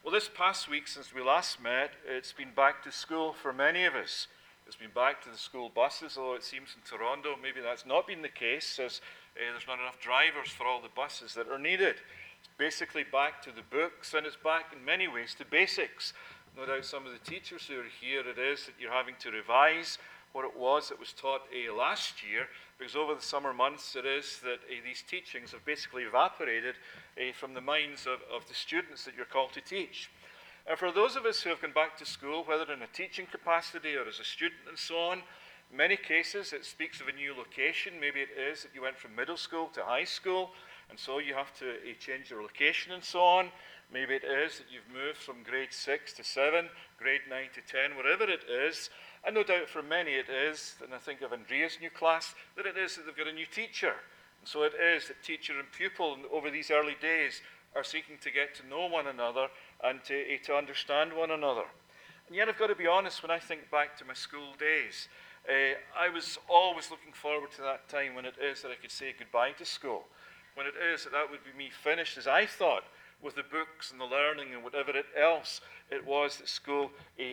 Well, this past week since we last met, it's been back to school for many of us. It's been back to the school buses, although it seems in Toronto maybe that's not been the case, as there's not enough drivers for all the buses that are needed. It's basically back to the books, and it's back in many ways to basics. No doubt some of the teachers who are here, it is that you're having to revise what it was that was taught last year, because over the summer months it is that these teachings have basically evaporated from the minds of the students that you're called to teach. And for those of us who have gone back to school, whether in a teaching capacity or as a student and so on, in many cases it speaks of a new location. Maybe it is that you went from middle school to high school, and so you have to change your location and so on. Maybe it is that you've moved from grade 6 to 7, grade 9 to 10, wherever it is. And no doubt for many it is, and I think of Andrea's new class, that it is that they've got a new teacher. And so it is that teacher and pupil over these early days are seeking to get to know one another and to understand one another. And yet I've got to be honest, when I think back to my school days, I was always looking forward to that time when it is that I could say goodbye to school. When it is that that would be me finished, as I thought, with the books and the learning and whatever else it was that school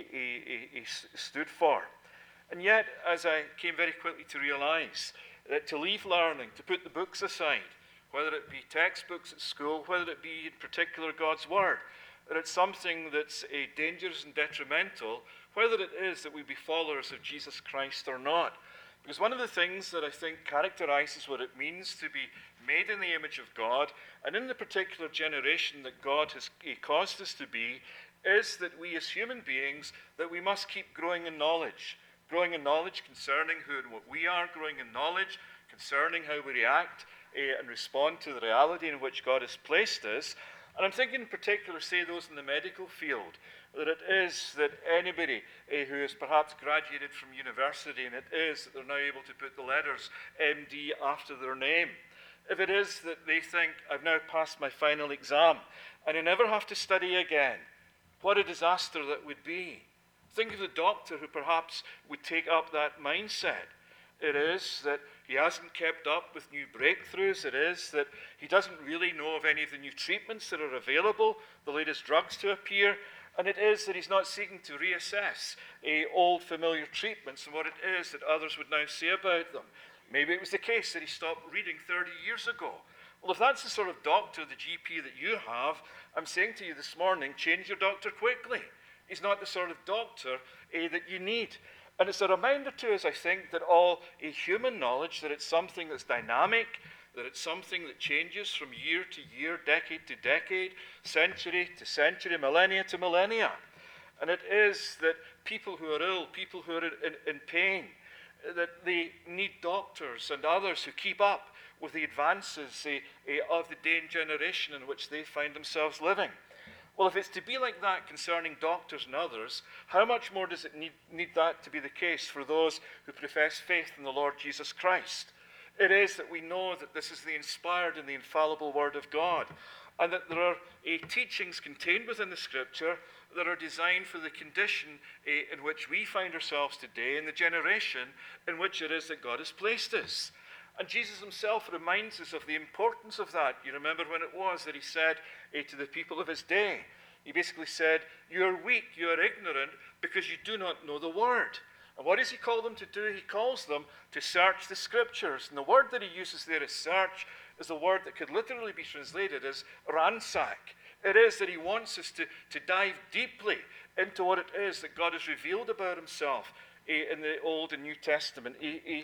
stood for. And yet, as I came very quickly to realize that to leave learning, to put the books aside, whether it be textbooks at school, whether it be in particular God's Word, that it's something that's dangerous and detrimental, whether it is that we be followers of Jesus Christ or not. Because one of the things that I think characterizes what it means to be made in the image of God, and in the particular generation that God has caused us to be, is that we as human beings, that we must keep growing in knowledge. Growing in knowledge concerning who and what we are, growing in knowledge concerning how we react and respond to the reality in which God has placed us. And I'm thinking in particular, say those in the medical field, that it is that anybody who has perhaps graduated from university, and it is that they're now able to put the letters MD after their name, if it is that they think, I've now passed my final exam, and I never have to study again, what a disaster that would be. Think of the doctor who perhaps would take up that mindset. It is that he hasn't kept up with new breakthroughs. It is that he doesn't really know of any of the new treatments that are available, the latest drugs to appear. And it is that he's not seeking to reassess old familiar treatments and what it is that others would now say about them. Maybe it was the case that he stopped reading 30 years ago. Well, if that's the sort of doctor, the GP that you have, I'm saying to you this morning, change your doctor quickly. He's not the sort of doctor that you need. And it's a reminder to us, I think, that all human knowledge, that it's something that's dynamic, that it's something that changes from year to year, decade to decade, century to century, millennia to millennia. And it is that people who are ill, people who are in pain, that they need doctors and others who keep up with the advances of the day and generation in which they find themselves living. Well, if it's to be like that concerning doctors and others, how much more does it need that to be the case for those who profess faith in the Lord Jesus Christ? It is that we know that this is the inspired and the infallible Word of God, and that there are teachings contained within the Scripture that are designed for the condition in which we find ourselves today, in the generation in which it is that God has placed us. And Jesus himself reminds us of the importance of that. You remember when it was that he said to the people of his day, he basically said, you are weak, you are ignorant, because you do not know the Word. And what does he call them to do? He calls them to search the Scriptures. And the word that he uses there as search is a word that could literally be translated as ransack. It is that he wants us to dive deeply into what it is that God has revealed about himself in the Old and New Testament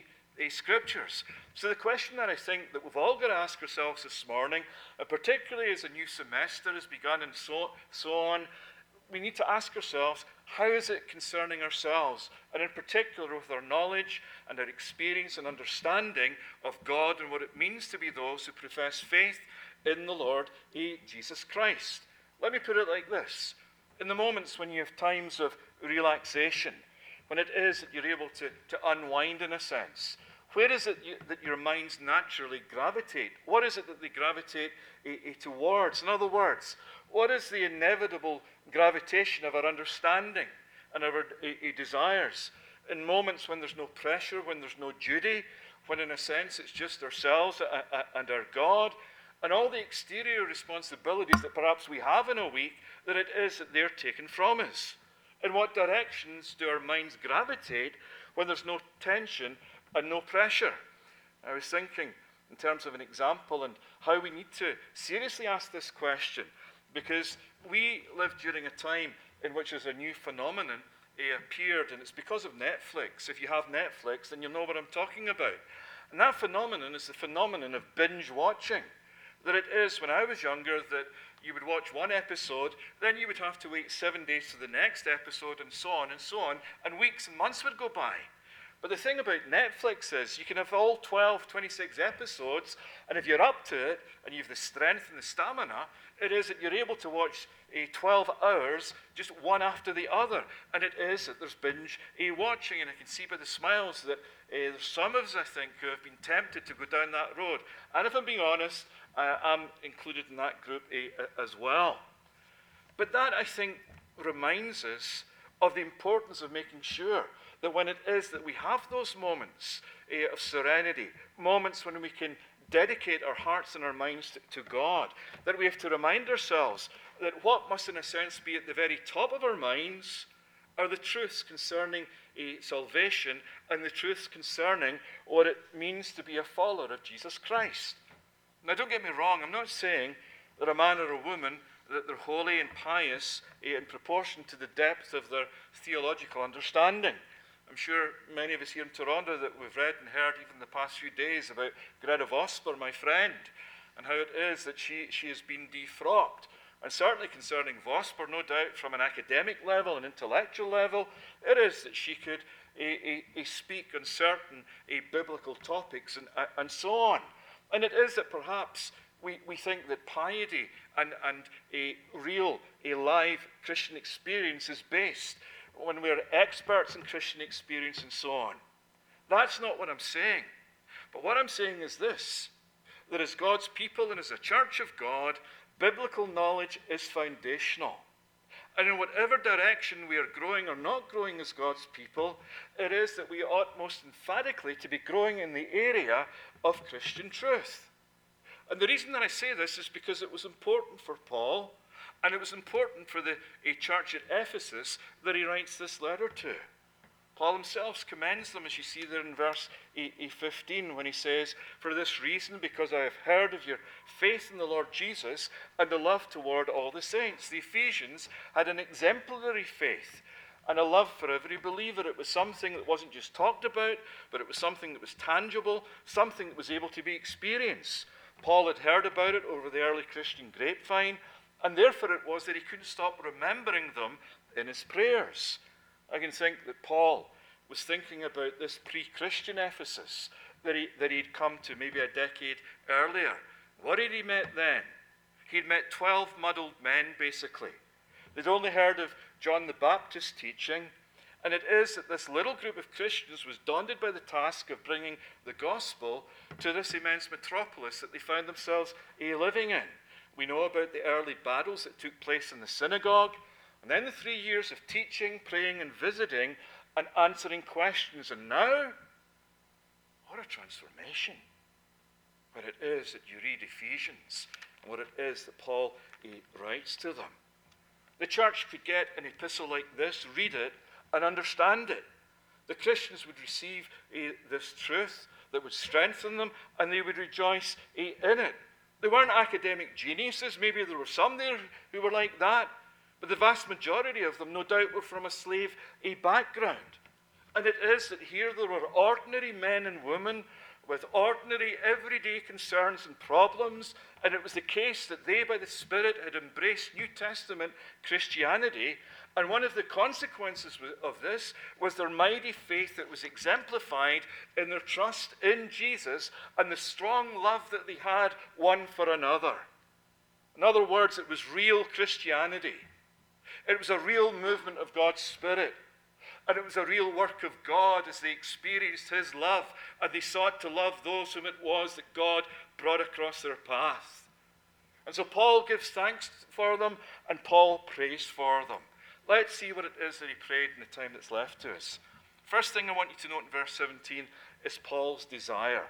Scriptures. So the question that I think that we've all got to ask ourselves this morning, particularly as a new semester has begun and so on, we need to ask ourselves, how is it concerning ourselves, and in particular with our knowledge and our experience and understanding of God and what it means to be those who profess faith in the Lord Jesus Christ? Let me put it like this. In the moments when you have times of relaxation, when it is that you're able to unwind in a sense, where is it that your minds naturally gravitate? What is it that they gravitate towards? In other words, what is the inevitable gravitation of our understanding and of our desires in moments when there's no pressure, when there's no duty, when in a sense it's just ourselves and our God? and all the exterior responsibilities that perhaps we have in a week, that it is that they're taken from us. In what directions do our minds gravitate when there's no tension and no pressure? I was thinking in terms of an example and how we need to seriously ask this question, because we live during a time in which there's a new phenomenon appeared, and it's because of Netflix. If you have Netflix, then you'll know what I'm talking about. And that phenomenon is the phenomenon of binge watching. That it is, when I was younger, that you would watch one episode, then you would have to wait 7 days to the next episode, and so on, and weeks and months would go by. But the thing about Netflix is you can have all 12, 26 episodes, and if you're up to it, and you have the strength and the stamina, it is that you're able to watch 12 hours, just one after the other. And it is that there's binge watching, and I can see by the smiles that there's some of us, I think, who have been tempted to go down that road. And if I'm being honest, I'm included in that group as well. But that, I think, reminds us of the importance of making sure that when it is that we have those moments of serenity, moments when we can dedicate our hearts and our minds to God, that we have to remind ourselves that what must, in a sense, be at the very top of our minds are the truths concerning salvation and the truths concerning what it means to be a follower of Jesus Christ. Now, don't get me wrong, I'm not saying that a man or a woman, that they're holy and pious in proportion to the depth of their theological understanding. I'm sure many of us here in Toronto that we've read and heard even the past few days about Greta Vosper, my friend, and how it is that she has been defrocked. And certainly concerning Vosper, no doubt from an academic level, an intellectual level, it is that she could speak on certain biblical topics and so on. And it is that perhaps we think that piety and a real, a live Christian experience is based when we're experts in Christian experience and so on. That's not what I'm saying. But what I'm saying is this, that as God's people and as a church of God, biblical knowledge is foundational. And in whatever direction we are growing or not growing as God's people, it is that we ought most emphatically to be growing in the area of Christian truth. And the reason that I say this is because it was important for Paul, and it was important for the church at Ephesus that he writes this letter to. Paul himself commends them, as you see there in verse 15, when he says, "For this reason, because I have heard of your faith in the Lord Jesus and the love toward all the saints." The Ephesians had an exemplary faith and a love for every believer. It was something that wasn't just talked about, but it was something that was tangible, something that was able to be experienced. Paul had heard about it over the early Christian grapevine, and therefore it was that he couldn't stop remembering them in his prayers. I can think that Paul was thinking about this pre-Christian Ephesus that he'd come to maybe a decade earlier. What had he met then? He'd met 12 muddled men, basically. They'd only heard of John the Baptist teaching, and it is that this little group of Christians was daunted by the task of bringing the gospel to this immense metropolis that they found themselves living in. We know about the early battles that took place in the synagogue, and then the 3 years of teaching, praying, and visiting, and answering questions. And now, what a transformation. What it is that you read Ephesians, and what it is that Paul writes to them. The church could get an epistle like this, read it, and understand it. The Christians would receive this truth that would strengthen them, and they would rejoice in it. They weren't academic geniuses. Maybe there were some there who were like that. But the vast majority of them, no doubt, were from a slave background. And it is that here there were ordinary men and women with ordinary everyday concerns and problems. And it was the case that they, by the Spirit, had embraced New Testament Christianity. And one of the consequences of this was their mighty faith that was exemplified in their trust in Jesus and the strong love that they had one for another. In other words, it was real Christianity. It was a real movement of God's Spirit. And it was a real work of God as they experienced His love and they sought to love those whom it was that God brought across their path. And so Paul gives thanks for them and Paul prays for them. Let's see what it is that he prayed in the time that's left to us. First thing I want you to note in verse 17 is Paul's desire.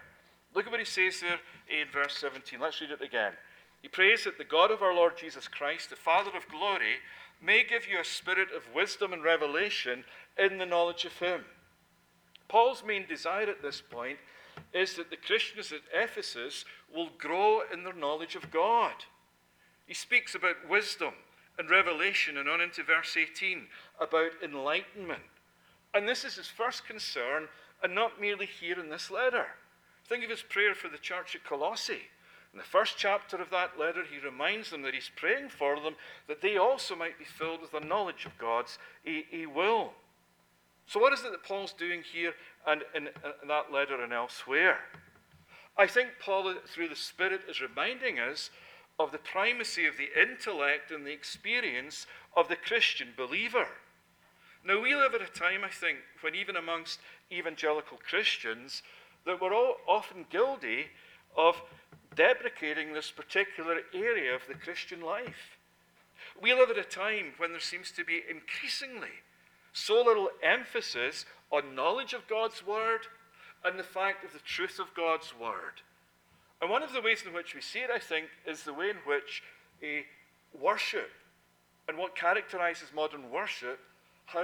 Look at what he says there in verse 17. Let's read it again. He prays that the God of our Lord Jesus Christ, the Father of glory, may give you a spirit of wisdom and revelation in the knowledge of him. Paul's main desire at this point is that the Christians at Ephesus will grow in their knowledge of God. He speaks about wisdom and revelation, and on into verse 18 about enlightenment. And this is his first concern, and not merely here in this letter. Think of his prayer for the church at Colossae. In the first chapter of that letter, he reminds them that he's praying for them, that they also might be filled with the knowledge of God's will. So what is it that Paul's doing here and in that letter and elsewhere? I think Paul, through the Spirit, is reminding us of the primacy of the intellect and the experience of the Christian believer. Now, we live at a time, I think, when even amongst evangelical Christians, that we're all often guilty of deprecating this particular area of the Christian life. We live at a time when there seems to be increasingly so little emphasis on knowledge of God's word and the fact of the truth of God's word. And one of the ways in which we see it, I think, is the way in which worship and what characterizes modern worship, how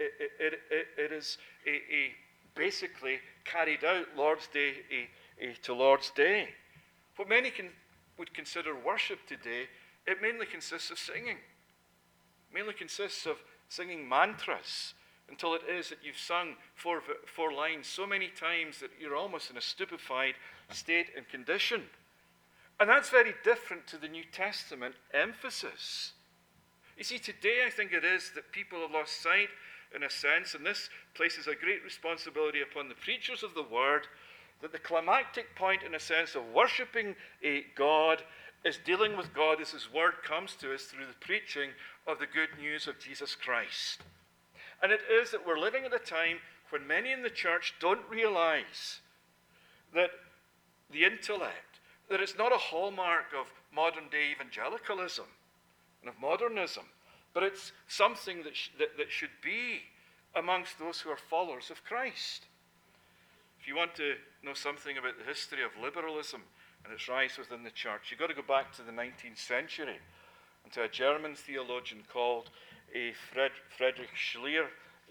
it is basically carried out Lord's Day to Lord's Day. What many would consider worship today, it mainly consists of singing. It mainly consists of singing mantras until it is that you've sung four lines so many times that you're almost in a stupefied state and condition. And that's very different to the New Testament emphasis. You see, today I think it is that people have lost sight, in a sense, and this places a great responsibility upon the preachers of the word, that the climactic point, in a sense, of worshipping God is dealing with God as his word comes to us through the preaching of the good news of Jesus Christ. And it is that we're living at a time when many in the church don't realize that the intellect, that it's not a hallmark of modern day evangelicalism and of modernism, but it's something that should be amongst those who are followers of Christ. If you want to know something about the history of liberalism and its rise within the church, you've got to go back to the 19th century and to a German theologian called Friedrich Schleiermacher.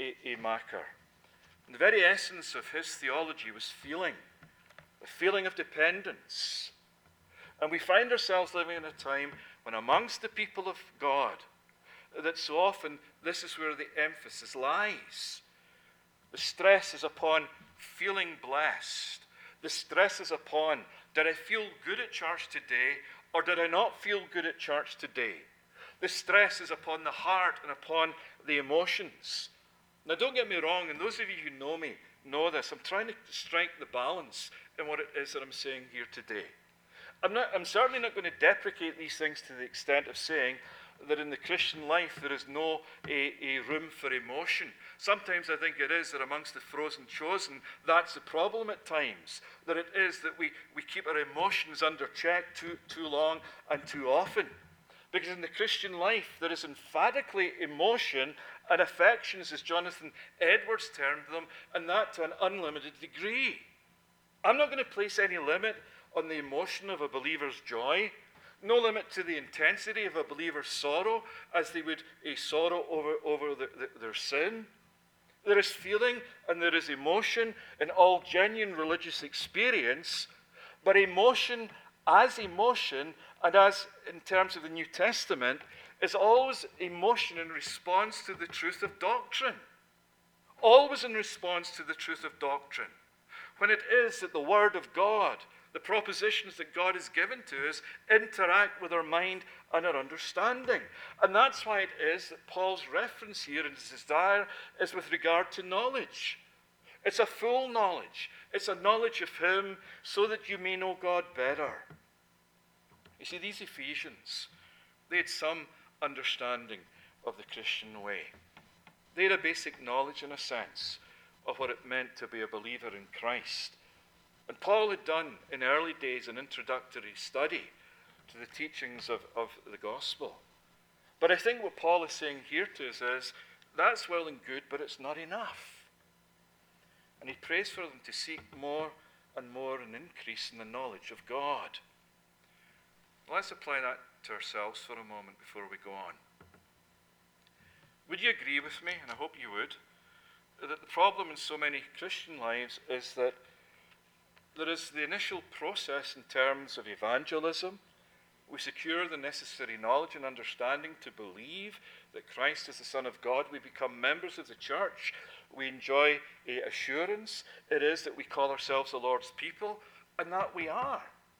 And the very essence of his theology was feeling, the feeling of dependence. And we find ourselves living in a time when amongst the people of God, that so often this is where the emphasis lies. The stress is upon feeling blessed. The stress is upon, did I feel good at church today, or did I not feel good at church today? The stress is upon the heart and upon the emotions. Now, don't get me wrong, and those of you who know me know this. I'm trying to strike the balance in what it is that I'm saying here today. I'm certainly not going to deprecate these things to the extent of saying that in the Christian life there is no room for emotion. Sometimes I think it is that amongst the frozen chosen, that's the problem at times. That it is that we keep our emotions under check too long and too often. Because in the Christian life there is emphatically emotion and affections, as Jonathan Edwards termed them, and that to an unlimited degree. I'm not going to place any limit on the emotion of a believer's joy. No limit to the intensity of a believer's sorrow, as they would sorrow over their sin. There is feeling and there is emotion in all genuine religious experience, but emotion and as in terms of the New Testament, is always emotion in response to the truth of doctrine. Always in response to the truth of doctrine. When it is that the Word of God, the propositions that God has given to us, interact with our mind and our understanding. And that's why it is that Paul's reference here and his desire is with regard to knowledge. It's a full knowledge. It's a knowledge of Him so that you may know God better. You see, these Ephesians, they had some understanding of the Christian way. They had a basic knowledge, in a sense, of what it meant to be a believer in Christ. And Paul had done in early days an introductory study to the teachings of the gospel. But I think what Paul is saying here to us is, that's well and good, but it's not enough. And he prays for them to seek more and more an increase in the knowledge of God. Let's apply that to ourselves for a moment before we go on. Would you agree with me, and I hope you would, that the problem in so many Christian lives is that there is the initial process in terms of evangelism. We secure the necessary knowledge and understanding to believe that Christ is the Son of God. We become members of the church. We enjoy assurance. It is that we call ourselves the Lord's people, and that we are.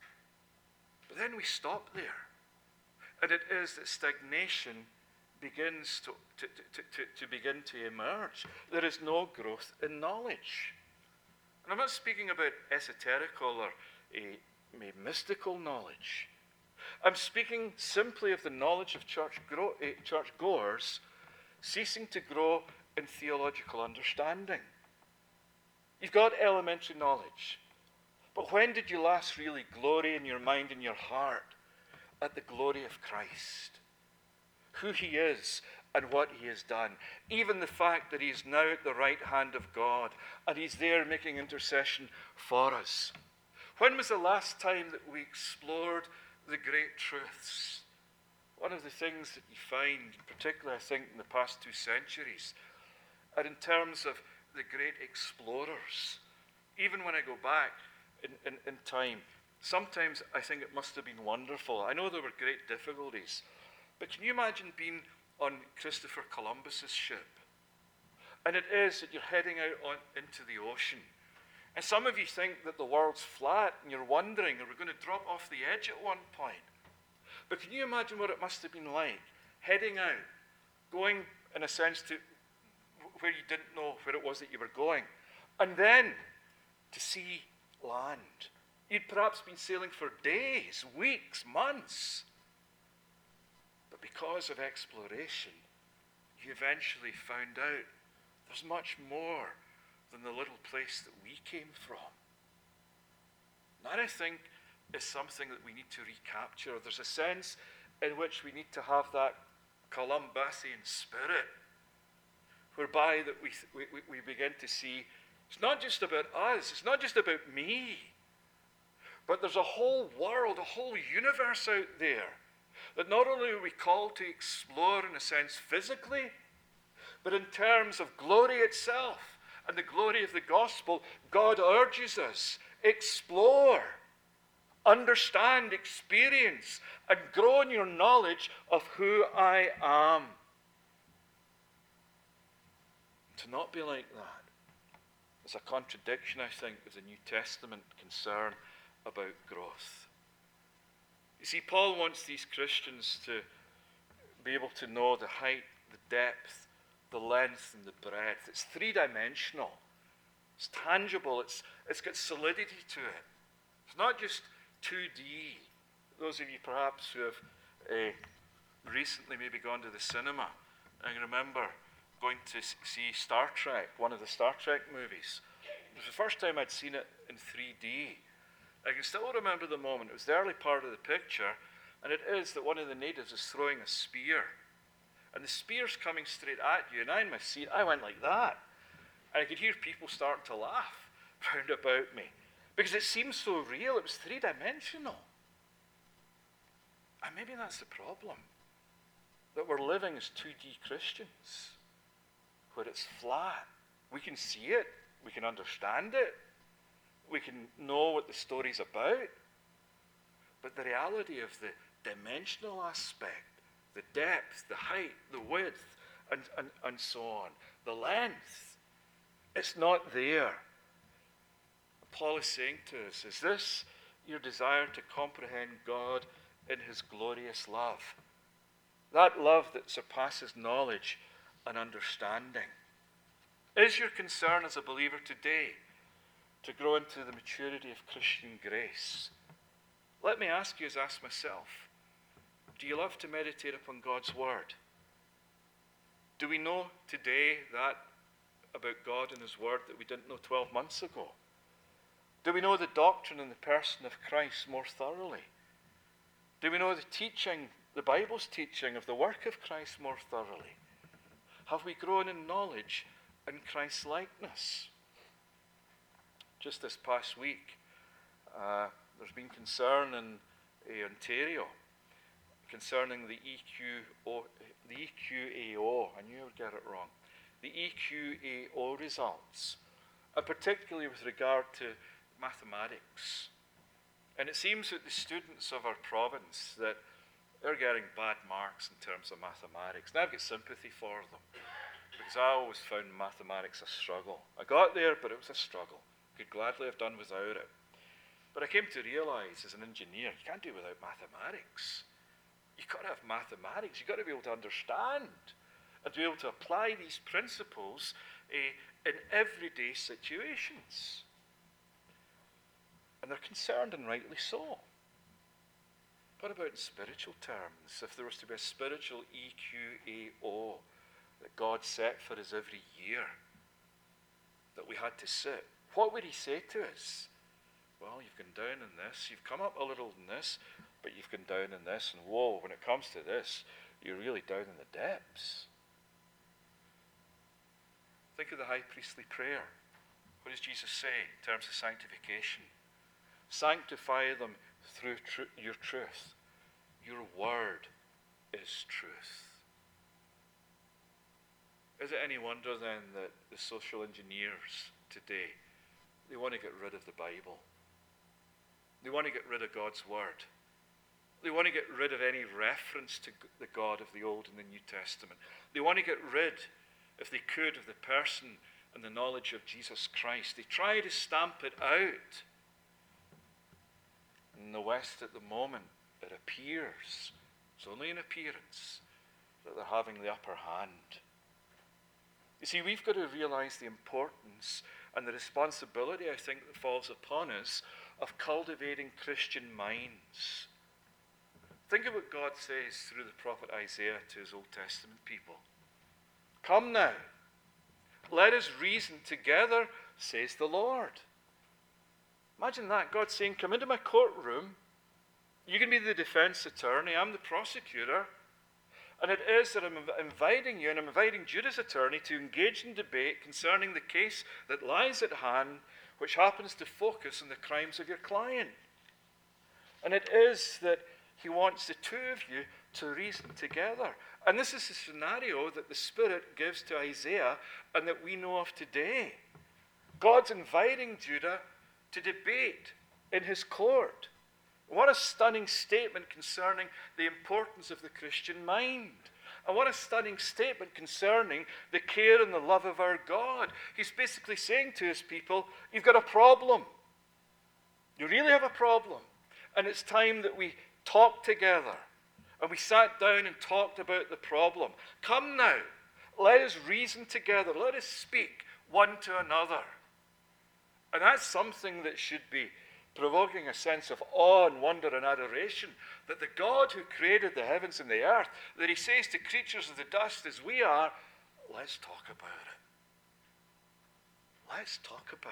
But then we stop there. And it is that stagnation begins to begin to emerge. There is no growth in knowledge. And I'm not speaking about esoterical or mystical knowledge. I'm speaking simply of the knowledge of churchgoers ceasing to grow in theological understanding. You've got elementary knowledge, but when did you last really glory in your mind and your heart at the glory of Christ? Who he is and what he has done. Even the fact that he is now at the right hand of God and he's there making intercession for us. When was the last time that we explored the great truths? One of the things that you find, particularly I think in the past 2 centuries, are in terms of the great explorers. Even when I go back in time, sometimes I think it must have been wonderful. I know there were great difficulties, but can you imagine being on Christopher Columbus's ship? And it is that you're heading out into the ocean. And some of you think that the world's flat and you're wondering, are we going to drop off the edge at one point? But can you imagine what it must have been like, heading out, going in a sense to where you didn't know where it was that you were going, and then to see land. You'd perhaps been sailing for days, weeks, months. But because of exploration, you eventually found out there's much more than the little place that we came from. That, I think, is something that we need to recapture. There's a sense in which we need to have that Columbusian spirit, whereby that we begin to see it's not just about us, it's not just about me, but there's a whole world, a whole universe out there that not only are we called to explore in a sense physically, but in terms of glory itself and the glory of the gospel. God urges us, explore, understand, experience, and grow in your knowledge of who I am. To not be like that is a contradiction, I think, with the New Testament concern about growth. You see, Paul wants these Christians to be able to know the height, the depth, the length, and the breadth. It's three-dimensional. It's tangible. It's got solidity to it. It's not just 2D. Those of you perhaps who have recently maybe gone to the cinema, I remember going to see Star Trek, one of the Star Trek movies. It was the first time I'd seen it in 3D. I can still remember the moment. It was the early part of the picture, and it is that one of the natives is throwing a spear. And the spear's coming straight at you, and I in my seat, I went like that. And I could hear people start to laugh round about me, because it seemed so real. It was three-dimensional. And maybe that's the problem, that we're living as 2D Christians, where it's flat. We can see it, we can understand it, we can know what the story's about, but the reality of the dimensional aspect, the depth, the height, the width, and so on, the length, it's not there. Paul is saying to us, is this your desire to comprehend God in his glorious love? That love that surpasses knowledge and understanding. Is your concern as a believer today to grow into the maturity of Christian grace? Let me ask you, as I ask myself, do you love to meditate upon God's word? Do we know today that about God and his word that we didn't know 12 months ago? Do we know the doctrine and the person of Christ more thoroughly? Do we know the teaching, the Bible's teaching of the work of Christ more thoroughly? Have we grown in knowledge and Christ's likeness? Just this past week, There's been concern in Ontario concerning the EQAO. I knew I would get it wrong. The EQAO results, and particularly with regard to mathematics. And it seems that the students of our province, that they're getting bad marks in terms of mathematics. And I've got sympathy for them, because I always found mathematics a struggle. I got there, but it was a struggle. Could gladly have done without it. But I came to realize as an engineer, you can't do it without mathematics. You've got to have mathematics. You've got to be able to understand and to be able to apply these principles in everyday situations. And they're concerned, and rightly so. What about in spiritual terms? If there was to be a spiritual EQAO that God set for us every year, that we had to sit, what would he say to us? Well, you've gone down in this, you've come up a little in this, but you've gone down in this, and whoa, when it comes to this, you're really down in the depths. Think of the high priestly prayer. What does Jesus say in terms of sanctification? Sanctify them through your truth. Your word is truth. Is it any wonder then that the social engineers today, they want to get rid of the Bible? They want to get rid of God's word. They want to get rid of any reference to the God of the Old and the New Testament. They want to get rid, if they could, of the person and the knowledge of Jesus Christ. They try to stamp it out. In the West at the moment, it appears, it's only an appearance, that they're having the upper hand. You see, we've got to realize the importance and the responsibility, I think, that falls upon us of cultivating Christian minds. Think of what God says through the prophet Isaiah to his Old Testament people. Come now, let us reason together, says the Lord. Imagine that, God saying, come into my courtroom, you can be the defense attorney, I'm the prosecutor, and it is that I'm inviting you, and I'm inviting Judah's attorney to engage in debate concerning the case that lies at hand, which happens to focus on the crimes of your client. And it is that he wants the two of you to reason together. And this is the scenario that the Spirit gives to Isaiah and that we know of today. God's inviting Judah to debate in his court. What a stunning statement concerning the importance of the Christian mind. And what a stunning statement concerning the care and the love of our God. He's basically saying to his people, you've got a problem. You really have a problem. And it's time that we talk together. And we sat down and talked about the problem. Come now, let us reason together. Let us speak one to another. And that's something that should be provoking a sense of awe and wonder and adoration, that the God who created the heavens and the earth, that he says to creatures of the dust as we are, let's talk about it. Let's talk about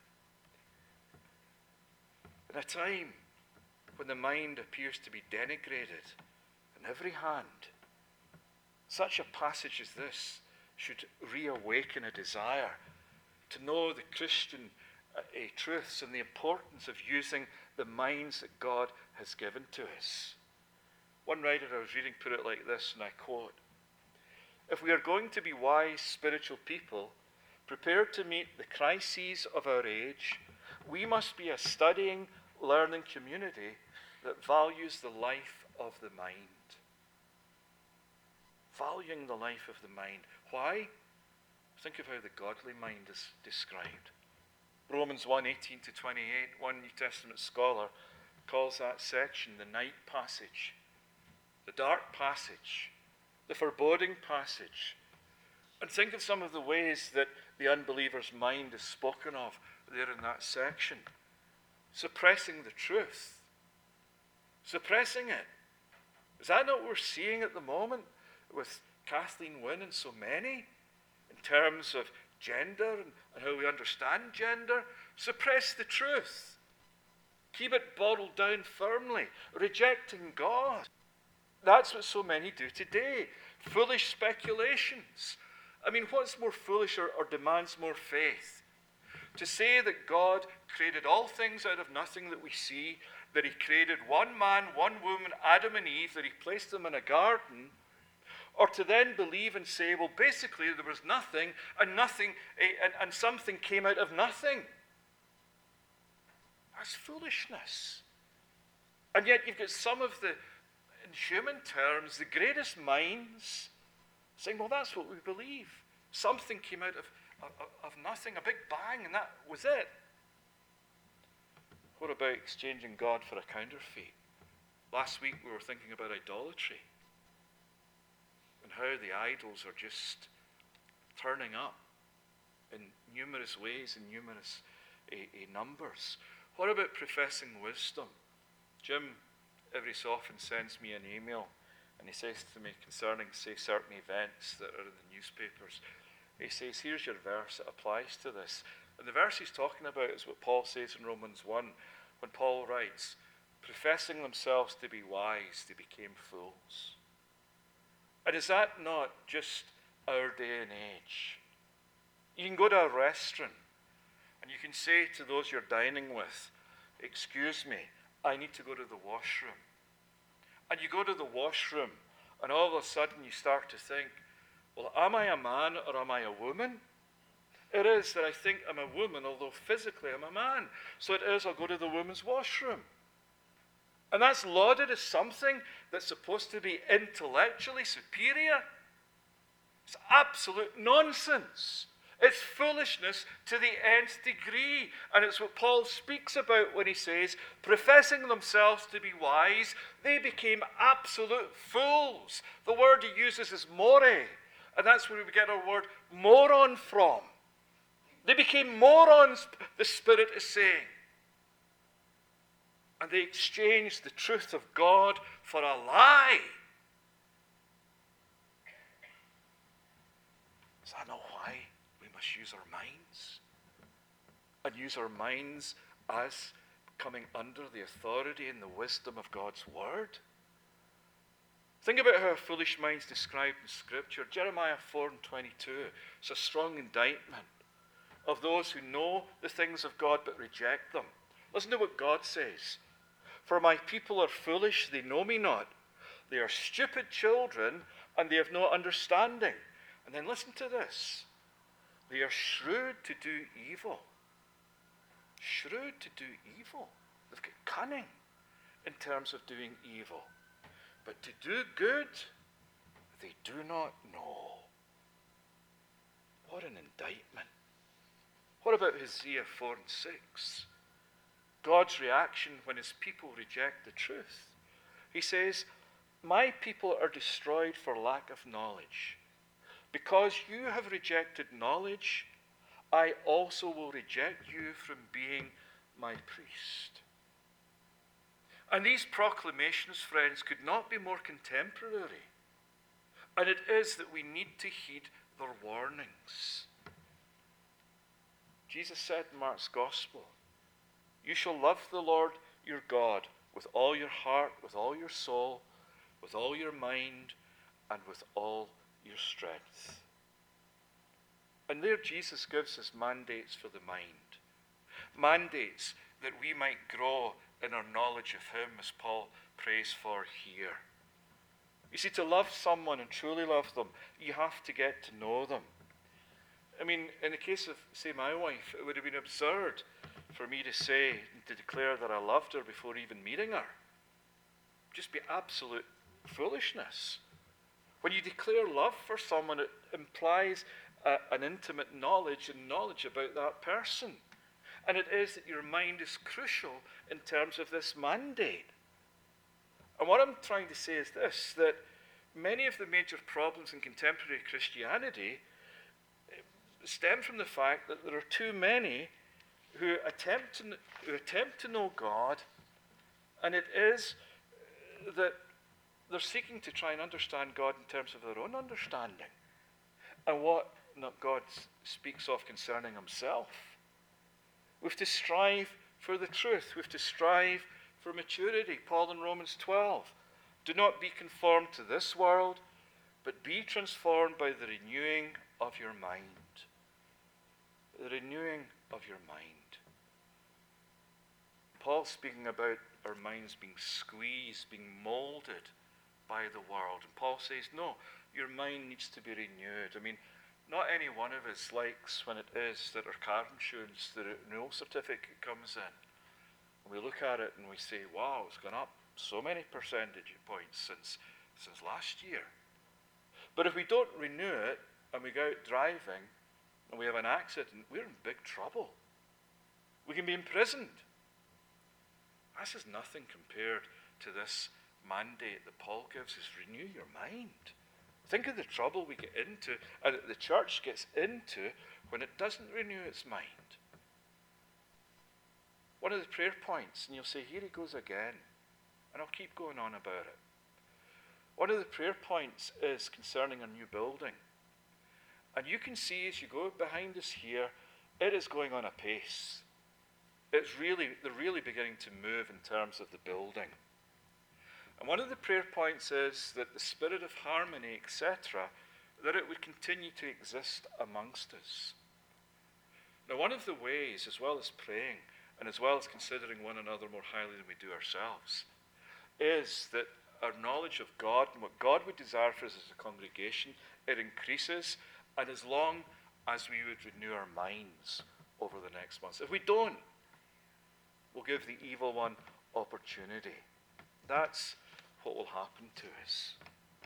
it. In a time when the mind appears to be denigrated on every hand, such a passage as this should reawaken a desire to know the Christian truths and the importance of using the minds that God has given to us. One writer I was reading put it like this, and I quote, if we are going to be wise spiritual people, prepared to meet the crises of our age, we must be a studying, learning community that values the life of the mind. Valuing the life of the mind. Why? Think of how the godly mind is described. Romans 1:18 to 28, one New Testament scholar calls that section the night passage, the dark passage, the foreboding passage. And think of some of the ways that the unbeliever's mind is spoken of there in that section. Suppressing the truth. Suppressing it. Is that not what we're seeing at the moment with Kathleen Wynne and so many? In terms of gender and how we understand gender, suppress the truth. Keep it bottled down firmly, rejecting God. That's what so many do today. Foolish speculations. I mean, what's more foolish or demands more faith? To say that God created all things out of nothing that we see, that he created one man, one woman, Adam and Eve, that he placed them in a garden, or to then believe and say, well, basically there was nothing, and something came out of nothing. That's foolishness. And yet you've got some of the, in human terms, the greatest minds saying, well, that's what we believe. Something came out of nothing, a big bang, and that was it. What about exchanging God for a counterfeit? Last week we were thinking about idolatry and how the idols are just turning up in numerous ways, in numerous numbers. What about professing wisdom? Jim every so often sends me an email and he says to me concerning, say, certain events that are in the newspapers, he says, here's your verse that applies to this. And the verse he's talking about is what Paul says in Romans 1, when Paul writes, professing themselves to be wise, they became fools. And is that not just our day and age? You can go to a restaurant and you can say to those you're dining with, excuse me, I need to go to the washroom. And you go to the washroom and all of a sudden you start to think, well, am I a man or am I a woman? It is that I think I'm a woman, although physically I'm a man. So it is, I'll go to the women's washroom. And that's lauded as something that's supposed to be intellectually superior. It's absolute nonsense. It's foolishness to the nth degree. And it's what Paul speaks about when he says, professing themselves to be wise, they became absolute fools. The word he uses is more, and that's where we get our word moron from. They became morons, the Spirit is saying. And they exchanged the truth of God for a lie. Is that not why we must use our minds? And use our minds as coming under the authority and the wisdom of God's word? Think about how a foolish mind is described in Scripture. Jeremiah 4:22. It's a strong indictment of those who know the things of God but reject them. Listen to what God says. For my people are foolish, they know me not. They are stupid children, and they have no understanding. And then listen to this. They are shrewd to do evil. Shrewd to do evil. They've got cunning in terms of doing evil. But to do good, they do not know. What an indictment. What about Hosea 4:6? God's reaction when his people reject the truth. He says, my people are destroyed for lack of knowledge. Because you have rejected knowledge, I also will reject you from being my priest. And these proclamations, friends, could not be more contemporary. And it is that we need to heed their warnings. Jesus said in Mark's Gospel, you shall love the Lord your God with all your heart, with all your soul, with all your mind, and with all your strength. And there Jesus gives us mandates for the mind. Mandates that we might grow in our knowledge of him, as Paul prays for here. You see, to love someone and truly love them, you have to get to know them. I mean, in the case of, say, my wife, it would have been absurd for me to say, to declare that I loved her before even meeting her. Just be absolute foolishness. When you declare love for someone, it implies an intimate knowledge and knowledge about that person. And it is that your mind is crucial in terms of this mandate. And what I'm trying to say is this, that many of the major problems in contemporary Christianity stem from the fact that there are too many who attempt to know God, and it is that they're seeking to try and understand God in terms of their own understanding and what God speaks of concerning himself. We have to strive for the truth. We have to strive for maturity. Paul in Romans 12, do not be conformed to this world, but be transformed by the renewing of your mind. the renewing of your mind. Paul's speaking about our minds being squeezed, being molded by the world. And Paul says, no, your mind needs to be renewed. I mean, not any one of us likes when it is that our car insurance, the renewal certificate comes in. And we look at it and we say, wow, it's gone up so many percentage points since last year. But if we don't renew it and we go out driving and we have an accident, we're in big trouble. We can be imprisoned. This is nothing compared to this mandate that Paul gives us. Renew your mind. Think of the trouble we get into, and the church gets into when it doesn't renew its mind. One of the prayer points, and you'll say, here he goes again, and I'll keep going on about it. One of the prayer points is concerning a new building. And you can see as you go behind us here, it is going on a pace. They're really beginning to move in terms of the building. And one of the prayer points is that the spirit of harmony, etc., that it would continue to exist amongst us. Now, one of the ways, as well as praying, and as well as considering one another more highly than we do ourselves, is that our knowledge of God and what God would desire for us as a congregation, it increases, and as long as we would renew our minds over the next months. If we don't, we'll give the evil one opportunity. That's what will happen to us.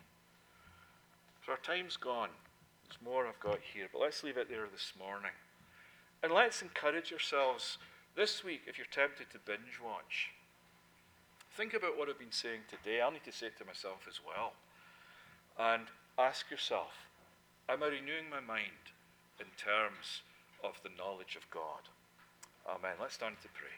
So our time's gone. There's more I've got here, but let's leave it there this morning. And let's encourage ourselves this week, if you're tempted to binge watch. Think about what I've been saying today. I'll need to say it to myself as well. And ask yourself, am I renewing my mind in terms of the knowledge of God? Amen. Let's stand to pray.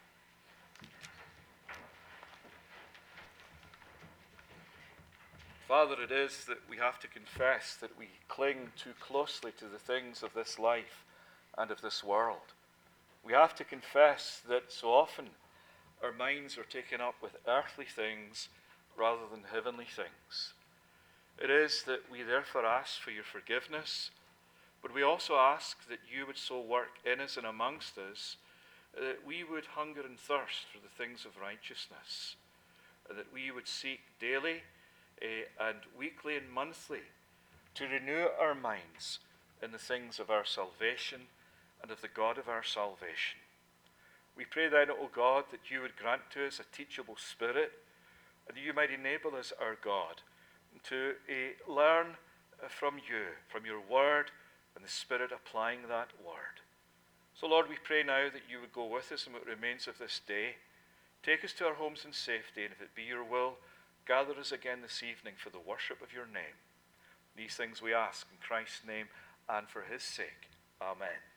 Father, it is that we have to confess that we cling too closely to the things of this life and of this world. We have to confess that so often our minds are taken up with earthly things rather than heavenly things. It is that we therefore ask for your forgiveness, but we also ask that you would so work in us and amongst us that we would hunger and thirst for the things of righteousness, and that we would seek daily and weekly and monthly to renew our minds in the things of our salvation and of the God of our salvation. We pray then, O God, that you would grant to us a teachable spirit, and that you might enable us, our God, to learn from you, from your word, and the Spirit applying that word. So, Lord, we pray now that you would go with us in what remains of this day. Take us to our homes in safety, and if it be your will, gather us again this evening for the worship of your name. These things we ask in Christ's name and for his sake. Amen.